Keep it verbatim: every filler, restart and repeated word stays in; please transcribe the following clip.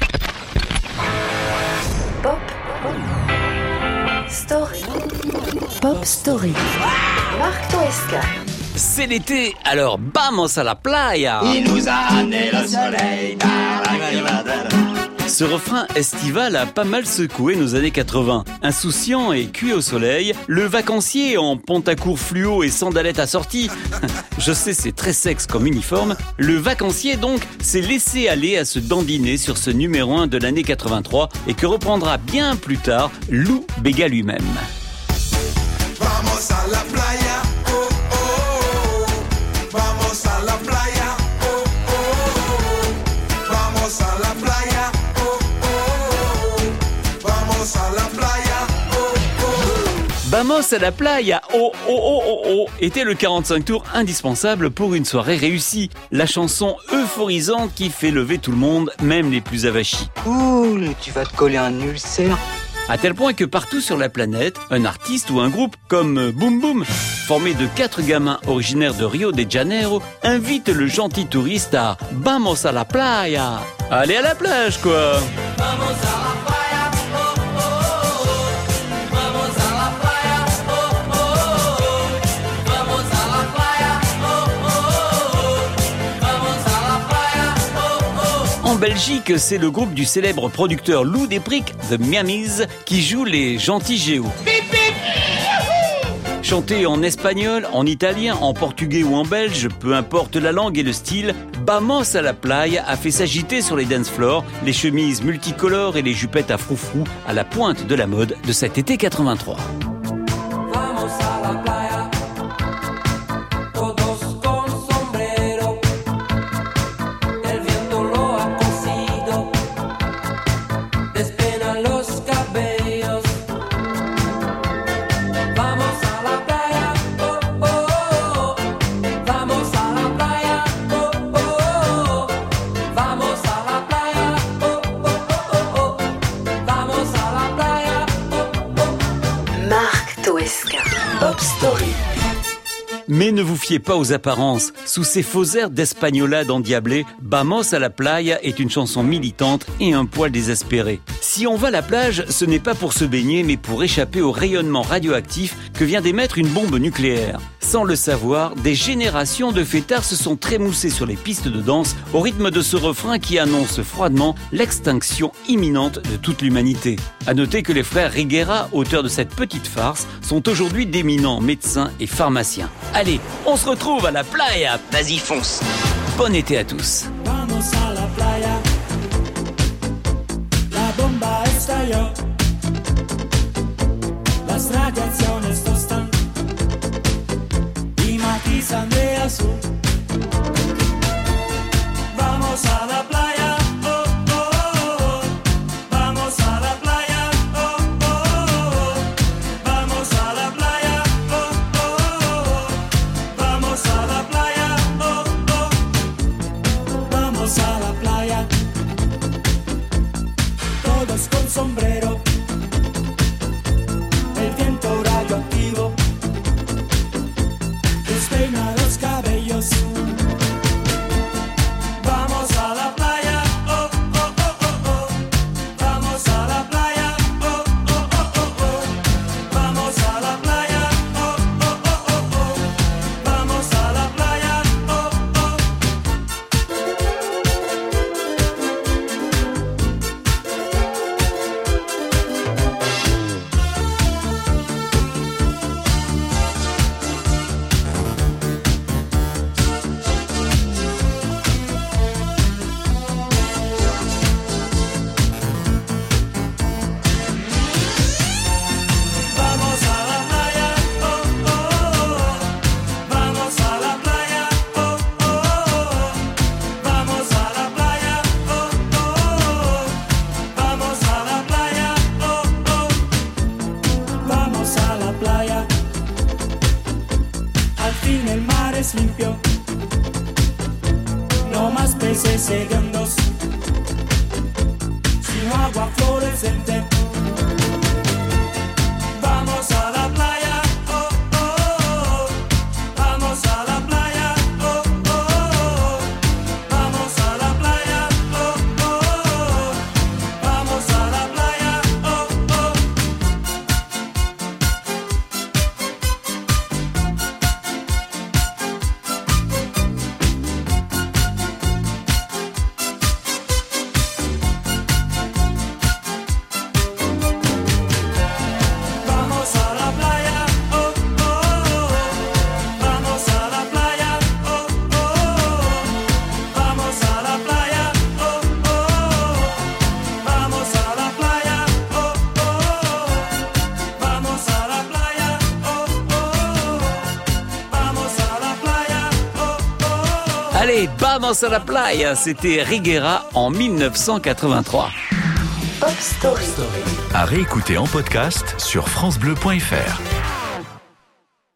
Pop Story. Pop Story. Marc Toesca. C'est l'été, alors vamos à la playa. Il nous a amené le soleil. Ce refrain estival a pas mal secoué nos années quatre-vingts. Insouciant et cuit au soleil, le vacancier en pantacourt fluo et sandalettes assorties, je sais c'est très sexe comme uniforme, le vacancier donc s'est laissé aller à se dandiner sur ce numéro un de l'année quatre-vingt-trois et que reprendra bien plus tard Lou Bega lui-même. Vamos a la playa, oh, oh, oh. Vamos a la playa, oh, oh, oh. Vamos a la playa, oh, oh, oh. Vamos a la playa, oh, oh. Vamos à la playa, oh oh oh oh oh, était le quarante-cinq tours indispensable pour une soirée réussie. La chanson euphorisante qui fait lever tout le monde, même les plus avachis. Cool, tu vas te coller un ulcère. À tel point que partout sur la planète, un artiste ou un groupe comme Boom Boom, formé de quatre gamins originaires de Rio de Janeiro, invite le gentil touriste à Vamos a la playa. Allez à la plage, quoi. Vamos a la playa, oh, oh, oh. Vamos a la playa, oh, oh, oh. Vamos a la playa, oh, oh, oh. Vamos a la playa, oh, oh. En Belgique, c'est le groupe du célèbre producteur Lou Debrick, The Miamis, qui joue les gentils géos. Chanté en espagnol, en italien, en portugais ou en belge, peu importe la langue et le style, Vamos à la playa a fait s'agiter sur les dance floors les chemises multicolores et les jupettes à froufrou à la pointe de la mode de cet été quatre-vingt-trois. Vamos a la playa, todos con sombrero. El viento lo ha cocido, despeina los cabellos. Vamos a la playa, oh, oh, oh. Vamos a la playa, oh, oh, oh. Vamos a la playa, oh, oh, oh, oh. Vamos a la playa, oh, oh. Marc Toesca. Pop Story. Mais ne vous fiez pas aux apparences. Sous ces faux airs d'espagnolade endiablée, Vamos à la playa est une chanson militante et un poil désespéré. Si on va à la plage, ce n'est pas pour se baigner, mais pour échapper au rayonnement radioactif que vient d'émettre une bombe nucléaire. Sans le savoir, des générations de fêtards se sont trémoussés sur les pistes de danse au rythme de ce refrain qui annonce froidement l'extinction imminente de toute l'humanité. À noter que les frères Riguera, auteurs de cette petite farce, sont aujourd'hui d'éminents médecins et pharmaciens. Allez, on se retrouve à la playa. Vas-y, fonce. Bon été à tous. Vamos a la playa, la bomba estalló, las radiaciones tostan y matizan de azul. Vamos a la playa, oh, oh, oh. Vamos a la playa, oh, oh, oh. Vamos a la playa, oh, oh, oh. Vamos a la playa, oh, oh. Vamos a la playa, todos con sombrero, el viento radioactivo despeina los cabellos. Vamos a la playa, oh, oh, oh, oh, oh. Vamos a la playa, oh, oh, oh, oh, oh. Vamos a la playa, oh, oh, oh, oh, oh. Vamos a la playa, oh, oh. Vamos a la playa, oh, oh, oh. Vamos a la playa, oh, oh, oh. Vamos a la playa, oh, oh, oh. Vamos a la playa, oh, oh. Vamos a la playa. Al fin el mar es limpio, no más peces hediondos, sino agua fluorescente. Vamos a la playa, oh, oh, oh. Vamos a la playa, oh, oh, oh. Vamos a la playa, oh, oh, oh. Allez, vamos a la playa, c'était Riguera en mille neuf cent quatre-vingt-trois. Pop Story. À réécouter en podcast sur francebleu point fr.